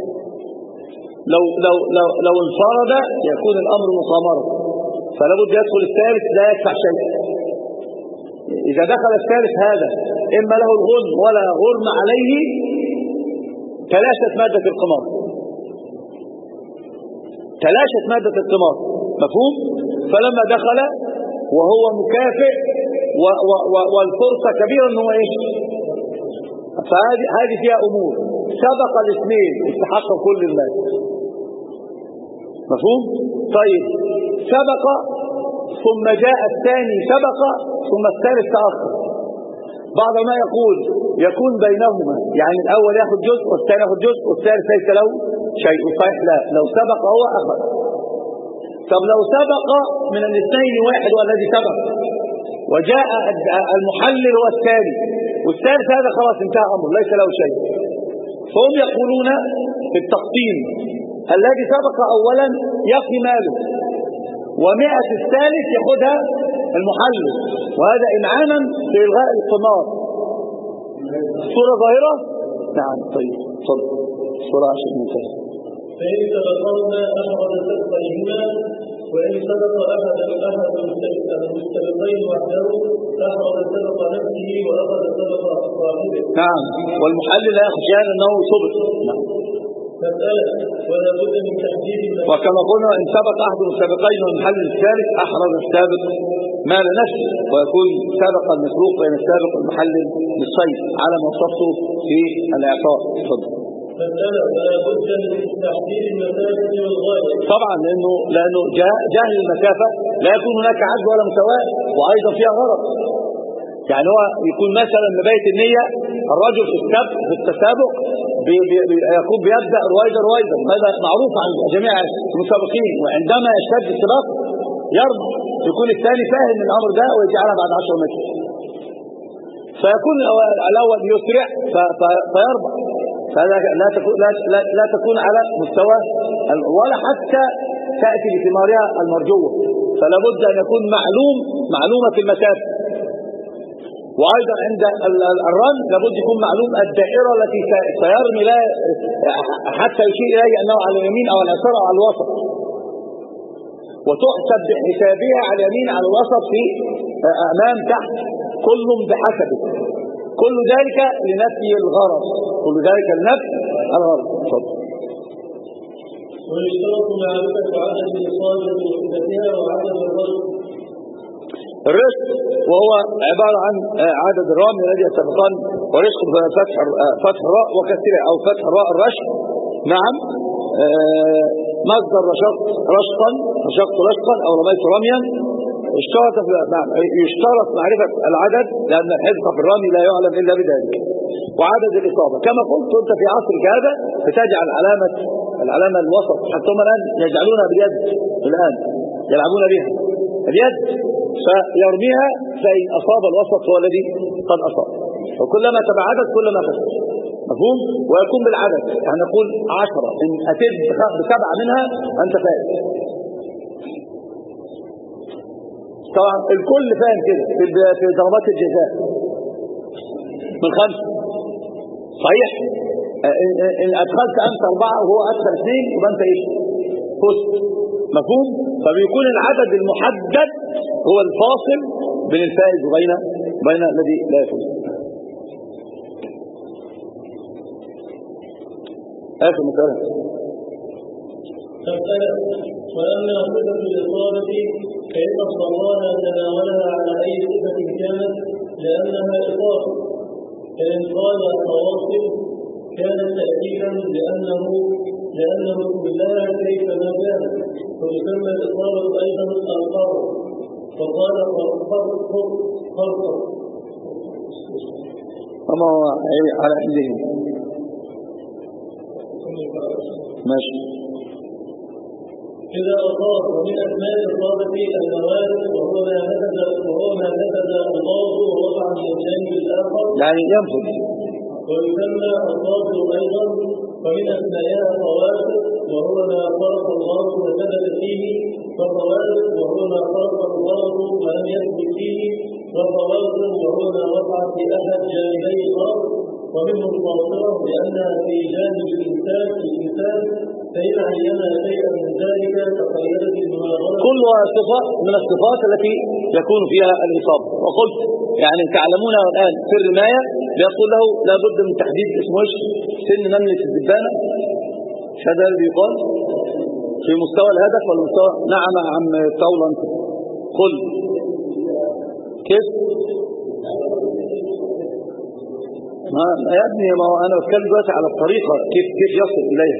لو انفرد يكون الأمر مصامرة، فلا بد يدخل الثالث لا يدفع شيء. إذا دخل الثالث هذا إما له الغنم ولا غرم عليه، تلاشت مادة القمار، مفهوم؟ فلما دخل وهو مكافئ والفرصة كبيرة أنه إيه؟ فهذه فيها أمور سبق الاثنين استحق كل المال، مفهوم؟ طيب سبق ثم جاء الثاني سبق ثم الثالث تأخر. بعض ما يقول يكون بينهما، يعني الأول يأخذ جزء والثاني يأخذ جزء والثالث ليس له شيء. صحيح؟ لا، لو سبق هو أخذ. طب لو سبق من الاثنين واحد والذي سبق وجاء المحلل هو الثاني والثالث، هذا خلاص انتهى أمر ليس له شيء. فهم يقولون في التقسيم: الذي سبق أولا يقي ماله، و100 الثالث يأخذها المحلل، وهذا إمعانا في إلغاء القمار. صورة ظاهرة؟ نعم. طيب تفضل صورة عشان ننتهي. فإن سبقهما أخذ سبقيهما، وإن سبق أحد المستبقين وحده أخذ سبق نفسه وأخذ سبق صاحبه. نعم، والمحلل لا يخشى أنه سبق. نعم. مسألة: ولا بد من تحديد وكما قلنا إن سبق أحد المستبقين والمحلل الثالث أحرز السابق مال نفسه، ويكون سابق المسروق بين السابق والمحلل بالصيد على ما وصفته في الإعطاء. تفضل. مسألة: ولا بد من تحديد المسافة والغاية. طبعا لأنه جاهل المسافة لا يكون هناك عدل ولا مساواة، وأيضا فيها غرض. يعني هو يكون مثلا لبيت النية الرجل في التسابق يكون بيبدأ رويدا، هذا معروف عن جميع المسابقين، وعندما يشتد السباق يرمى، يكون الثاني فاهم الأمر ده ويجعلها بعد 10 متر، فيكون الأول يسرع فيرمى. فلا تكون على مستوى ولا حتى تأتي بثمارها المرجوة، فلا بد أن يكون معلومة المسافة. وأيضا عند الرمي لابد يكون معلوم الدائرة التي سيرمي لها حتى يشير إليه أنه على اليمين أو على اليسار أو على الوسط، وتحسب بحسابها على اليمين على الوسط في أمام تحت، كل بحسبه. كل ذلك لنفي الغرض، ويشترط معرفة عدد الإصابة وحدتها وعدد الرجل. الرزق وهو عبارة عن عدد الرامي الذي يتفقان، ورزق فتح الراء وكسرها أو فتح الراء الرشق. نعم، مصدر رشقت رشقا أو رميت رميا. يشترط معرفة العدد لأن الحذق في الرمي لا يعلم إلا بذلك، وعدد الإصابة. كما قلت أنت في عصرك هذا بتجعل العلامة الوسط، حتى هم الآن يجعلونها باليد، الآن يلعبون بها اليد، فيرميها فإن أصاب الوسط هو الذي قد أصاب، وكلما تبعدت كلما خسر. مفهوم؟ ويكون بالعدد، يعني نقول 10 إن أتيت ب7 منها أنت فائز. طبعا الكل فاهم كده في ضربات الجزاء من 5 صحيح. إن أدخلت أنت 4 وهو أدخل 2 يبقى أنت إيه؟ فزت. مفهوم؟ فبيكون العدد المحدد هو الفاصل بين الفائز وبين الذي لا يفوز. آخر مسألة. وأما صفة الإصابة فإن الصلاة تناولها على أي صفة كانت لأنها إصابة، فإن قال التواصل كانت تأكيدا لأنه كلها كيفما كان، وتسمى الإصابة أيضا القرض، فقال فرق أما هو على حدهم ماشي. إذا أصاب ومن أسماء الإصابة النوازل وهو ما نفذ الله ووقع من الجانب الآخر يعني ينفذ، ويسمى الصابر أيضا، ومن أسمائها الرواسب وهو ما فرق الله وثبت فيه، والرواسب وهو ما فرق الله ولم يثبت فيه، والرواسب وهو ما وقع في أحد جانبي الأرض، ومنه الظاهرة لأنها في جانب الإنسان فإن عينا شيئا من ذلك تقيدت المناظرة. كلها صفات من الصفات التي يكون فيها الإصابة. وقلت يعني تعلمون الآن في الرماية بيقول له لابد من تحديد اسمه ايش؟ سن نملة الدبانة. هذا اللي يقال في مستوى الهدف والمستوى. نعم عم طاولة انت قل كيف؟ يا ابني ما هو انا بتكلم دلوقتي على الطريقة كيف يصل اليها،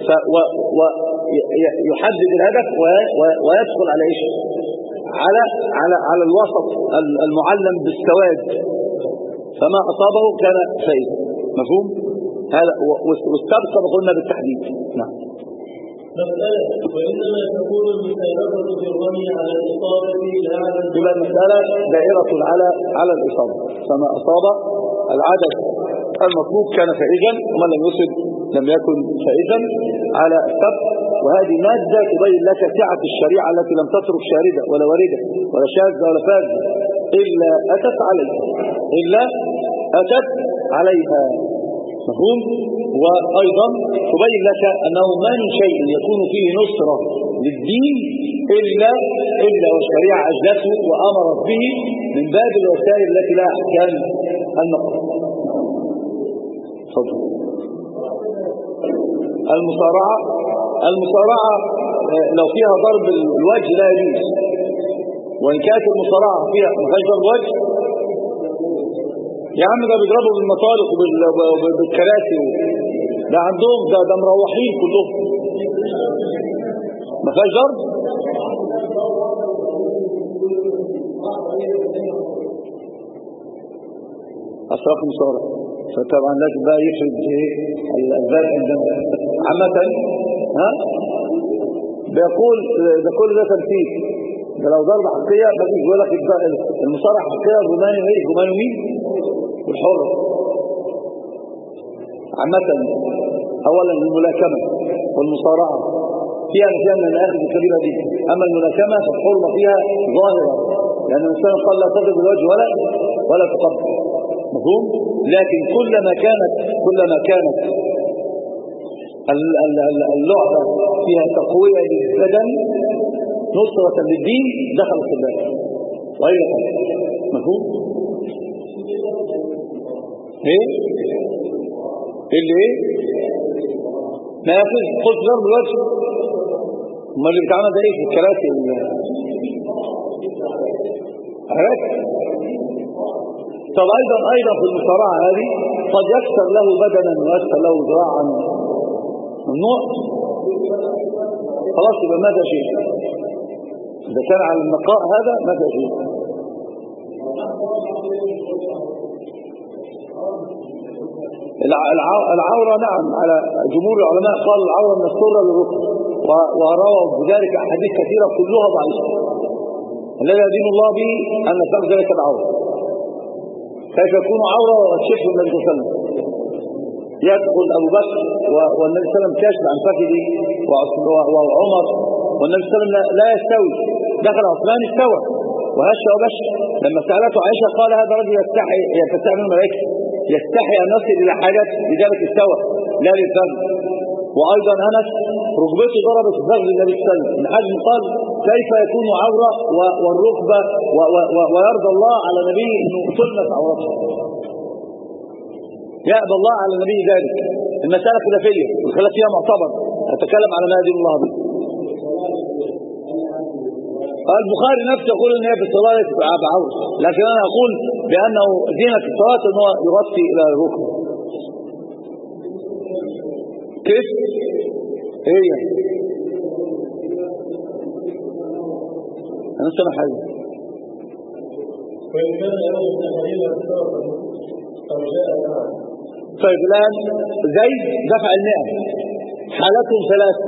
ويحدد الهدف ويدخل على ايش؟ على الوسط المعلم بالسواد، فما أصابه كان فائزا. مفهوم؟ هذا واستبقى قلنا بالتحديد. نعم. مسألة وإنما تكون المسابقة في الرمي على الإصابة لا على يبقى المسألة دائرة على الإصابة، فما أصاب العدد المطلوب كان فائزا، ومن لم يصب لم يكن فائزا على السبق. وهذه مادة تبين لك سعة الشريعة التي لم تترك شاردة ولا واردة ولا شاذة ولا فاذة إلا أتت عليها. مفهوم؟ وأيضا تبين لك أنه ما من شيء يكون فيه نصرة للدين إلا والشريعة أجلته وأمرت به من باب الوسائل التي لا أحكام النقل. تفضل. المصارعة لو فيها ضرب الوجه لا يجوز، وإن كانت المصارعة فيها ما فيهاش ضرب وجه يا عم ده بيضربوا بالمطارق وبالكراسي ده عندهم ده مروحين كلهم ما فيهاش ضرب. أصراف مصارع فطبعا لازم بقى يفرد الأسباب عندنا عامة. بيقول ده كل ده تمثيل، ده لو ضربة حقيقية ما فيش يقول لك المصارعة حقيقية الروماني ايه؟ الروماني مين؟ والحر. عامة أولا الملاكمة والمصارعة فيها من الآخذ الكبيرة دي، أما الملاكمة فالحرمة فيها ظاهرة لأن الإنسان قال لا تضرب الوجه ولا تقبل. مفهوم؟ لكن كلما كانت اللعبة فيها تقوية للبدن نصرة للدين دخل في الباب وأي حاجة. مفهوم؟ ايه؟ اللي ما يفوز قلت ضرب الوجه، ما اللي بتعمل ده ايه في الكراسي عرفت؟ طب ايضا في المصارعة هذه قد يكسر له بدنا ويكسر له ذراعا ممنوع، خلاص يبقى ماذا شيء اذا كان على النقاء هذا ماذا شيء. العورة نعم على جمهور العلماء قال العورة من السرة للركب، ورووا بذلك أحاديث كثيرة كلها ضعيفة. الذي يدين الله به أن سبب ذلك العورة. كيف يكون عورة والشيخ النبي صلى الله عليه وسلم يدخل أبو بكر والنبي صلى الله عليه وسلم كاشف عن فخذه وعمر والنبي صلى الله عليه وسلم لا يستوي، دخل عثمان استوى وهش وبش. لما سألته عائشة قال هذا رجل يستحي من الملائكة يستحي أن يصل إلى حاجات لذلك استوى. لا للفرد. وأيضا أنس ركبته ضربت في فخذ النبي صلى الله عليه وسلم. ابن حزم قال كيف يكون عورة والركبة ويرضى الله على نبيه أنه تلمس عورته؟ يأبى الله على نبيه ذلك. المسألة خلافية والخلاف فيها معتبر، أتكلم على ما يدين الله به. البخاري نفسه يقول ان هي في الصلاه ليست بعوره، لكن انا اقول بانه زينه الصلاه ان هو يغطي الى الركبه. كيف؟ هي انا سامع حاجه. طيب الان زيد دفع المئة، حالتهم ثلاثه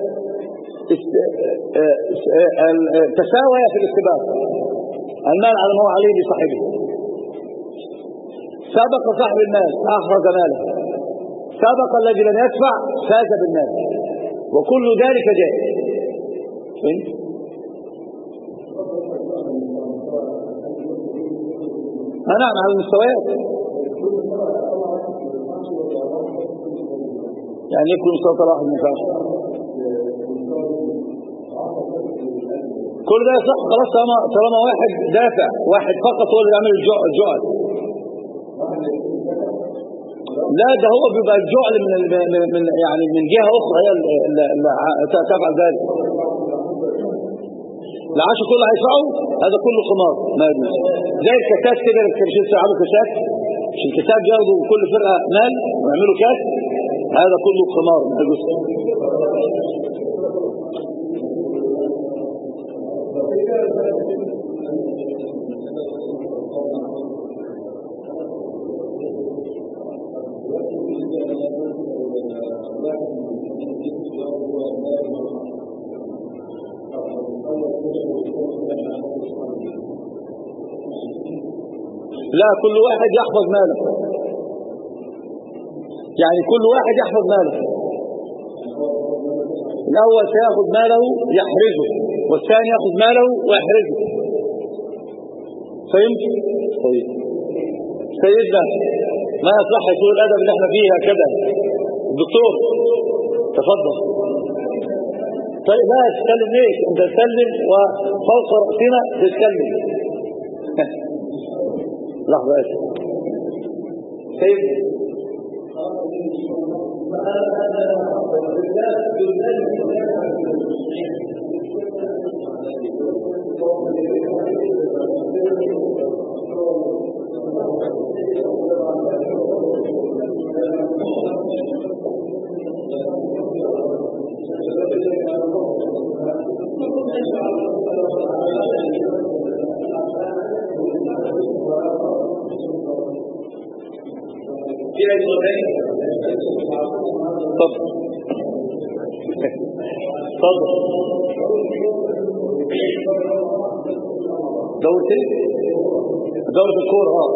تساوي في الاستباق، المال على ما هو عليه لصاحبه. سبق صاحب المال أخرج ماله، سبق الذي لم يدفع فاز بالمال، وكل ذلك جائز. نعم على المستويات، يعني يكون صوت واحد من فاش كل ده يصح خلاص طالما واحد دافع، واحد فقط هو اللي يعمل الجعل. لا ده هو بيبقى الجعل من يعني من جهة أخرى هي اللي تفعل ذلك. العشر كله هيدفعه، هذا كله قمار ما يجوز. زي الكاسات كده اللي مش يلعبوا كاسات، مش الكاسات بياخدوا كل فرقة مال ويعملوا كاس، هذا كله قمار ما يجوز. لا كل واحد يحفظ ماله، يعني كل واحد يحفظ ماله. الأول سيأخذ ماله يحرزه، والثاني يأخذ ماله ويحرزه. فهمت؟ طيب سيدنا ما يصح يكون الأدب اللي احنا فيه هكذا. الدكتور تفضل. طيب لا تتكلم ليش؟ انت تتكلم وفوق رأسنا تتكلم. لحظة اسف سيدنا دورة الكورة